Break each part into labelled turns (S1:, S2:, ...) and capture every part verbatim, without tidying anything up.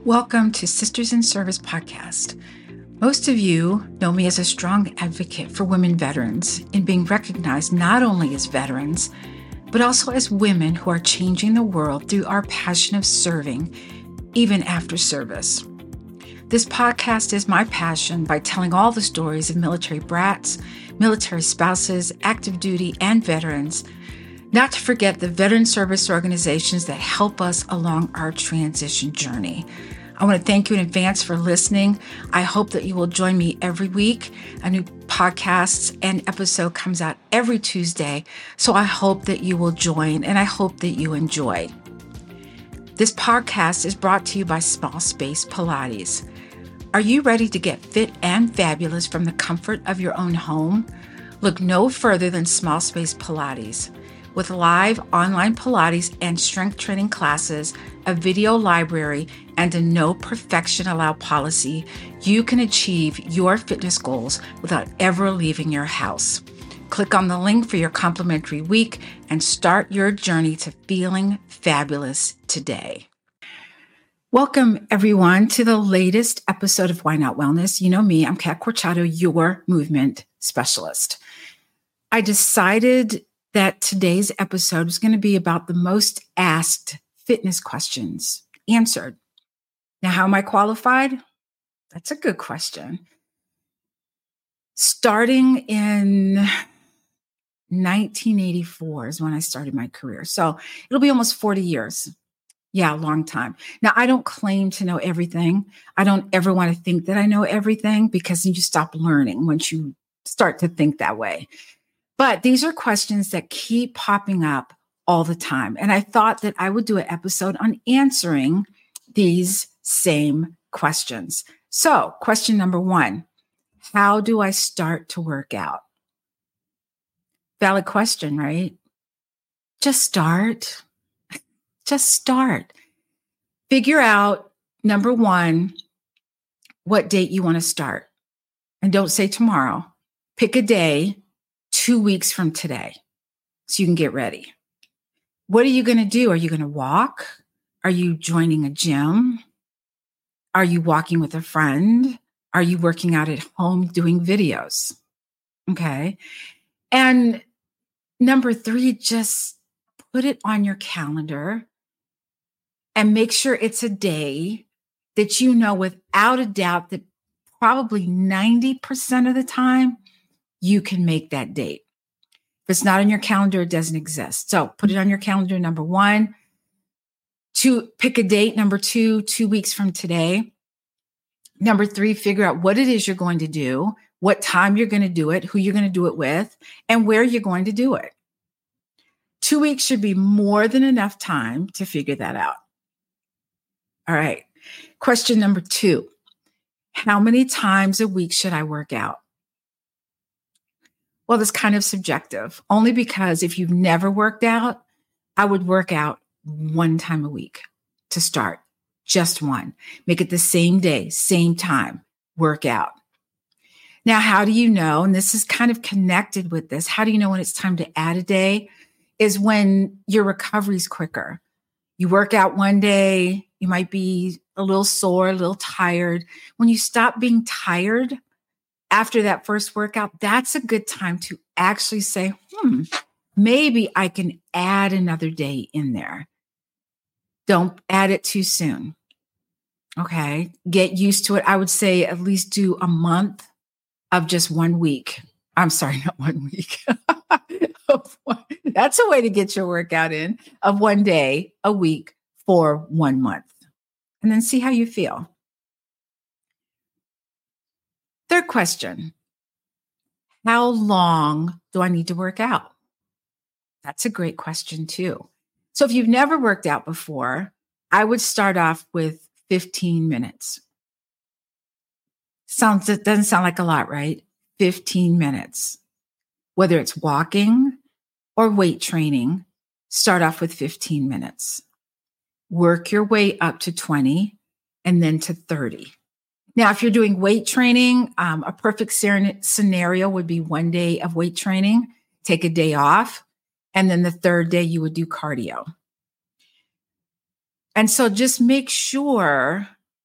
S1: Welcome to Sisters in Service podcast. Most of you know me as a strong advocate for women veterans in being recognized not only as veterans, but also as women who are changing the world through our passion of serving, even after service. This podcast is my passion by telling all the stories of military brats, military spouses, active duty, and veterans, not to forget the veteran service organizations that help us along our transition journey. I want to thank you in advance for listening. I hope that you will join me every week. A new podcast and episode comes out every Tuesday, so I hope that you will join and I hope that you enjoy. This podcast is brought to you by Small Space Pilates. Are you ready to get fit and fabulous from the comfort of your own home? Look no further than Small Space Pilates. With live online Pilates and strength training classes, a video library, and a no perfection allowed policy, you can achieve your fitness goals without ever leaving your house. Click on the link for your complimentary week and start your journey to feeling fabulous today. Welcome, everyone, to the latest episode of Why Not Wellness. You know me, I'm Kat Corchado, your movement specialist. I decided that today's episode was going to be about the most asked fitness questions answered. Now, how am I qualified? That's a good question. Starting in nineteen eighty-four is when I started my career. So it'll be almost forty years. Yeah, a long time. Now, I don't claim to know everything. I don't ever want to think that I know everything because then you stop learning once you start to think that way. But these are questions that keep popping up all the time. And I thought that I would do an episode on answering these same questions. So question number one, how do I start to work out? Valid question, right? Just start. Just start. Figure out, number one, what date you want to start. And don't say tomorrow. Pick a day two weeks from today so you can get ready. What are you going to do? Are you going to walk? Are you joining a gym? Are you walking with a friend? Are you working out at home doing videos? Okay. And number three, just put it on your calendar and make sure it's a day that you know without a doubt that probably ninety percent of the time you can make that date. If it's not on your calendar, it doesn't exist. So put it on your calendar, number one. Two, pick a date, number two, two weeks from today. Number three, figure out what it is you're going to do, what time you're going to do it, who you're going to do it with, and where you're going to do it. Two weeks should be more than enough time to figure that out. All right. Question number two, how many times a week should I work out? Well, that's kind of subjective, only because if you've never worked out, I would work out one time a week to start, just one. Make it the same day, same time, work out. Now, how do you know, and this is kind of connected with this, how do you know when it's time to add a day? Is when your recovery is quicker. You work out one day, you might be a little sore, a little tired. When you stop being tired after that first workout, that's a good time to actually say, hmm, maybe I can add another day in there. Don't add it too soon. Okay. Get used to it. I would say at least do a month of just one week. I'm sorry, not one week. That's a way to get your workout in, of one day a week for one month. And then see how you feel. Third question, how long do I need to work out? That's a great question too. So if you've never worked out before, I would start off with fifteen minutes. Sounds, it doesn't sound like a lot, right? fifteen minutes. Whether it's walking or weight training, start off with fifteen minutes. Work your way up to twenty and then to thirty. Now, if you're doing weight training, um, a perfect scenario would be one day of weight training, take a day off, and then the third day you would do cardio. And so just make sure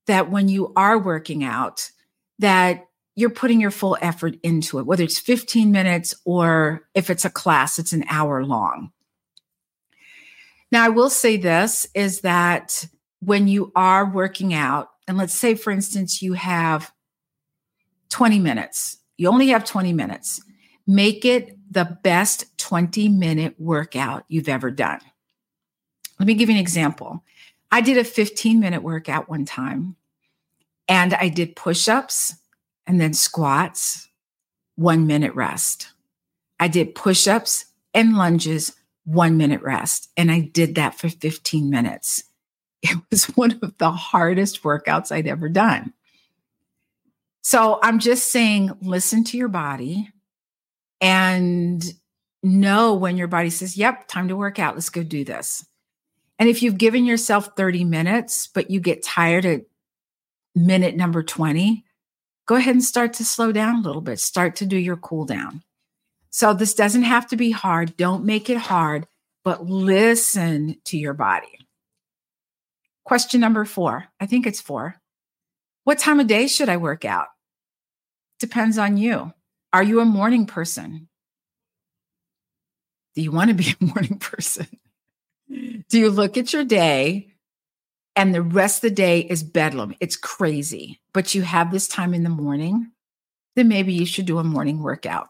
S1: that when you are working out, that you're putting your full effort into it, whether it's fifteen minutes or if it's a class, it's an hour long. Now, I will say this is that when you are working out, and let's say, for instance, you have twenty minutes, you only have twenty minutes, make it the best twenty minute workout you've ever done. Let me give you an example. I did a fifteen minute workout one time, and I did push-ups and then squats, one minute rest. I did push-ups and lunges, one minute rest. And I did that for fifteen minutes. It was one of the hardest workouts I'd ever done. So I'm just saying, listen to your body and know when your body says, yep, time to work out. Let's go do this. And if you've given yourself thirty minutes, but you get tired at minute number twenty, go ahead and start to slow down a little bit. Start to do your cool down. So this doesn't have to be hard. Don't make it hard, but listen to your body. Question number four. I think it's four. What time of day should I work out? Depends on you. Are you a morning person? Do you want to be a morning person? Do you look at your day and the rest of the day is bedlam? It's crazy, but you have this time in the morning, then maybe you should do a morning workout.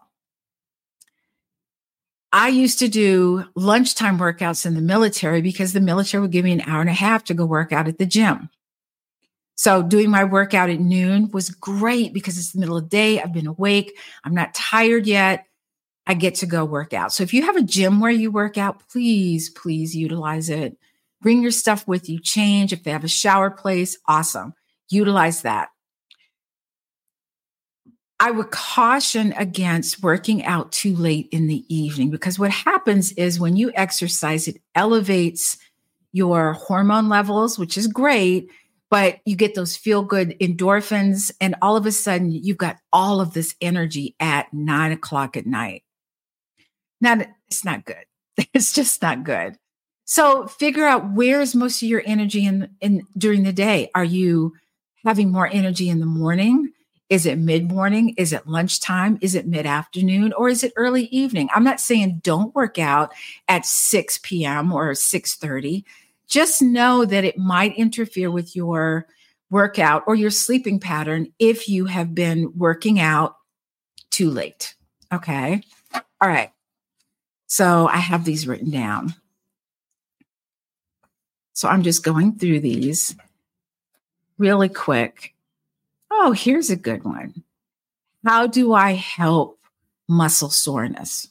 S1: I used to do lunchtime workouts in the military because the military would give me an hour and a half to go work out at the gym. So doing my workout at noon was great because it's the middle of the day. I've been awake. I'm not tired yet. I get to go work out. So if you have a gym where you work out, please, please utilize it. Bring your stuff with you. Change. If they have a shower place, awesome. Utilize that. I would caution against working out too late in the evening because what happens is when you exercise, it elevates your hormone levels, which is great, but you get those feel-good endorphins, and all of a sudden you've got all of this energy at nine o'clock at night. Now, it's not good. It's just not good. So figure out where's most of your energy in, in during the day. Are you having more energy in the morning? Is it mid-morning? Is it lunchtime? Is it mid-afternoon? Or is it early evening? I'm not saying don't work out at six p.m. or six thirty. Just know that it might interfere with your workout or your sleeping pattern if you have been working out too late. Okay. All right. So I have these written down. So I'm just going through these really quick. Oh, here's a good one. How do I help muscle soreness?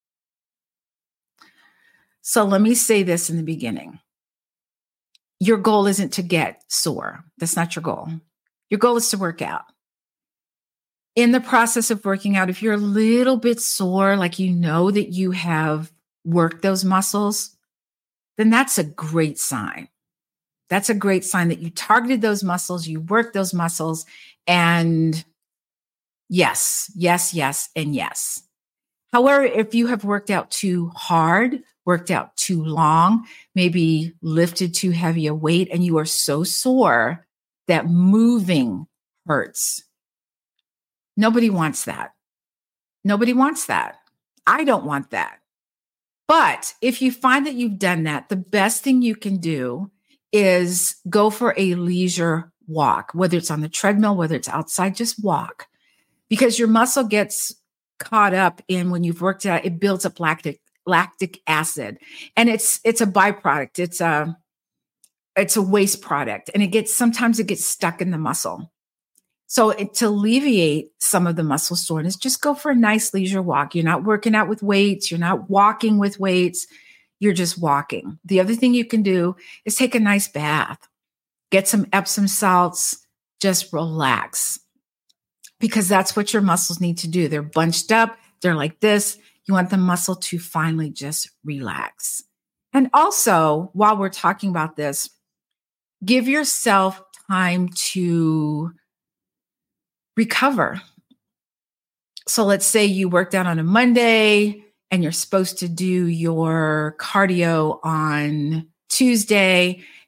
S1: So let me say this in the beginning. Your goal isn't to get sore. That's not your goal. Your goal is to work out. In the process of working out, if you're a little bit sore, like you know that you have worked those muscles, then that's a great sign. That's a great sign that you targeted those muscles, you worked those muscles, and yes, yes, yes, and yes. However, if you have worked out too hard, worked out too long, maybe lifted too heavy a weight, and you are so sore that moving hurts, nobody wants that. Nobody wants that. I don't want that. But if you find that you've done that, the best thing you can do is go for a leisure walk, whether it's on the treadmill, whether it's outside, just walk. Because your muscle gets caught up in when you've worked out, it builds up lactic lactic acid. And it's it's a byproduct. It's a it's a waste product. And it gets sometimes it gets stuck in the muscle. So it, to alleviate some of the muscle soreness, just go for a nice leisure walk. You're not working out with weights. You're not walking with weights. You're just walking. The other thing you can do is take a nice bath. Get some Epsom salts. Just relax. Because that's what your muscles need to do. They're bunched up. They're like this. You want the muscle to finally just relax. And also, while we're talking about this, give yourself time to recover. So let's say you worked out on a Monday and you're supposed to do your cardio on Tuesday,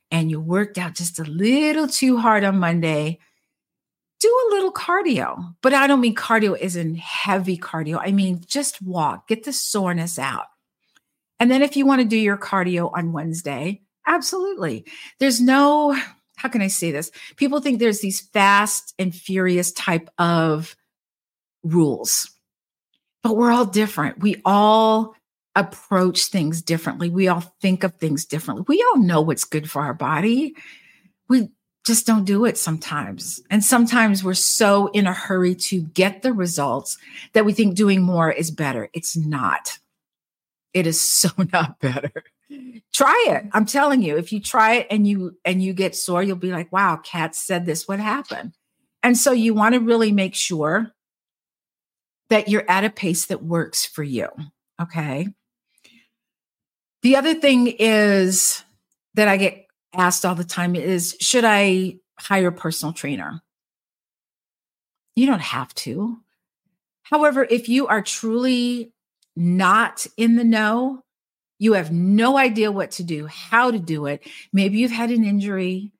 S1: and you worked out just a little too hard on Monday, do a little cardio. But I don't mean cardio as in heavy cardio. I mean, just walk, get the soreness out. And then if you want to do your cardio on Wednesday, absolutely. There's no, how can I say this? People think there's these fast and furious type of rules, but we're all different. We all approach things differently. We all think of things differently. We all know what's good for our body. We just don't do it sometimes. And sometimes we're so in a hurry to get the results that we think doing more is better. It's not. It is so not better. Try it. I'm telling you, if you try it and you and you get sore, you'll be like, wow, Kat said this, what happened? And so you want to really make sure that you're at a pace that works for you. Okay. The other thing is that I get asked all the time is, should I hire a personal trainer? You don't have to. However, if you are truly not in the know, you have no idea what to do, how to do it. Maybe you've had an injury.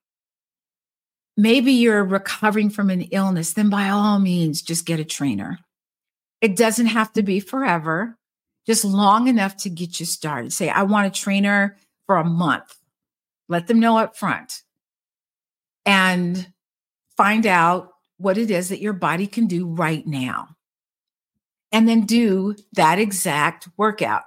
S1: Maybe you're recovering from an illness. Then by all means, just get a trainer. It doesn't have to be forever, just long enough to get you started. Say, I want a trainer for a month. Let them know up front and find out what it is that your body can do right now. And then do that exact workout.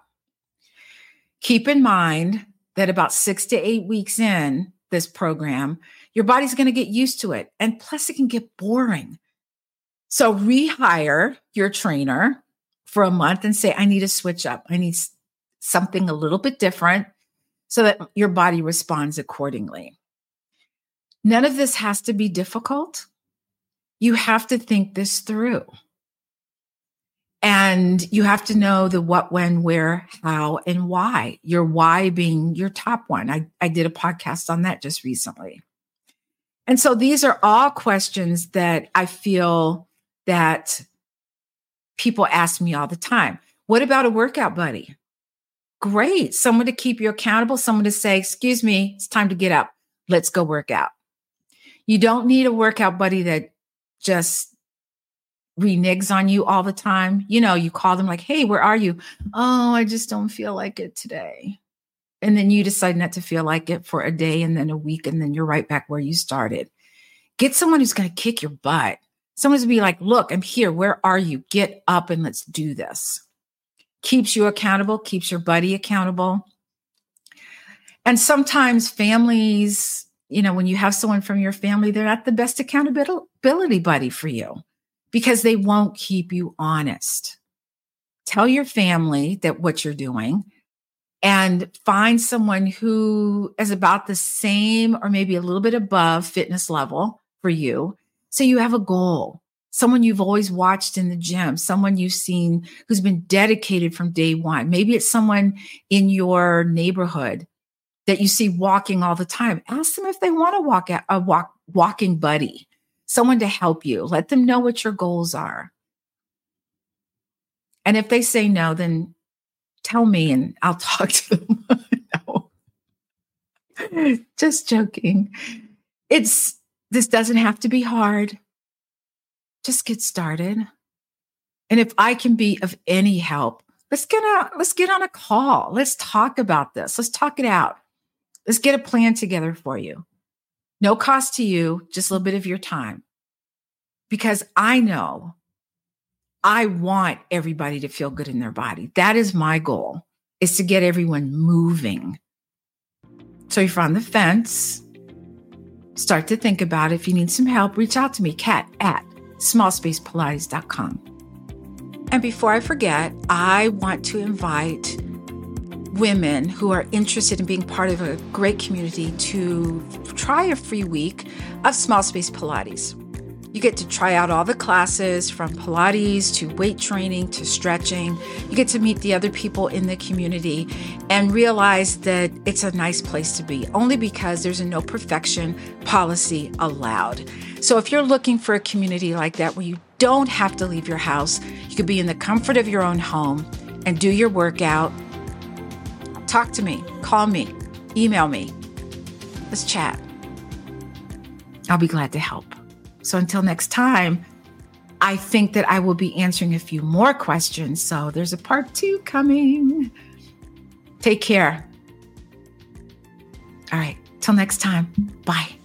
S1: Keep in mind that about six to eight weeks in this program, your body's going to get used to it. And plus it can get boring. So rehire your trainer for a month and say, I need to switch up. I need something a little bit different so that your body responds accordingly. None of this has to be difficult. You have to think this through. And you have to know the what, when, where, how, and why. Your why being your top one. I, I did a podcast on that just recently. And so these are all questions that I feel that people ask me all the time. What about a workout buddy? Great. Someone to keep you accountable. Someone to say, excuse me, it's time to get up. Let's go work out. You don't need a workout buddy that just reneges on you all the time. You know, you call them like, hey, where are you? Oh, I just don't feel like it today. And then you decide not to feel like it for a day and then a week, and then you're right back where you started. Get someone who's going to kick your butt. Someone's to be like, look, I'm here. Where are you? Get up and let's do this. Keeps you accountable, keeps your buddy accountable. And sometimes families, you know, when you have someone from your family, they're not the best accountability buddy for you, because they won't keep you honest. Tell your family that what you're doing and find someone who is about the same or maybe a little bit above fitness level for you. So you have a goal, someone you've always watched in the gym, someone you've seen who's been dedicated from day one. Maybe it's someone in your neighborhood that you see walking all the time. Ask them if they want to walk a walk, walking buddy. Someone to help you. Let them know what your goals are. And if they say no, then tell me and I'll talk to them. No. Just joking. It's, this doesn't have to be hard. Just get started. And if I can be of any help, let's get a, let's get on a call. Let's talk about this. Let's talk it out. Let's get a plan together for you. No cost to you, just a little bit of your time. Because I know I want everybody to feel good in their body. That is my goal, is to get everyone moving. So if you're on the fence, start to think about it. If you need some help, reach out to me, Kat at small space pilates dot com. And before I forget, I want to invite women who are interested in being part of a great community to try a free week of Small Space Pilates. You get to try out all the classes, from Pilates to weight training to stretching. You get to meet the other people in the community and realize that it's a nice place to be, only because there's a no perfection policy allowed. So if you're looking for a community like that where you don't have to leave your house, you could be in the comfort of your own home and do your workout, talk to me, call me, email me. Let's chat. I'll be glad to help. So until next time, I think that I will be answering a few more questions. So there's a part two coming. Take care. All right. Till next time. Bye.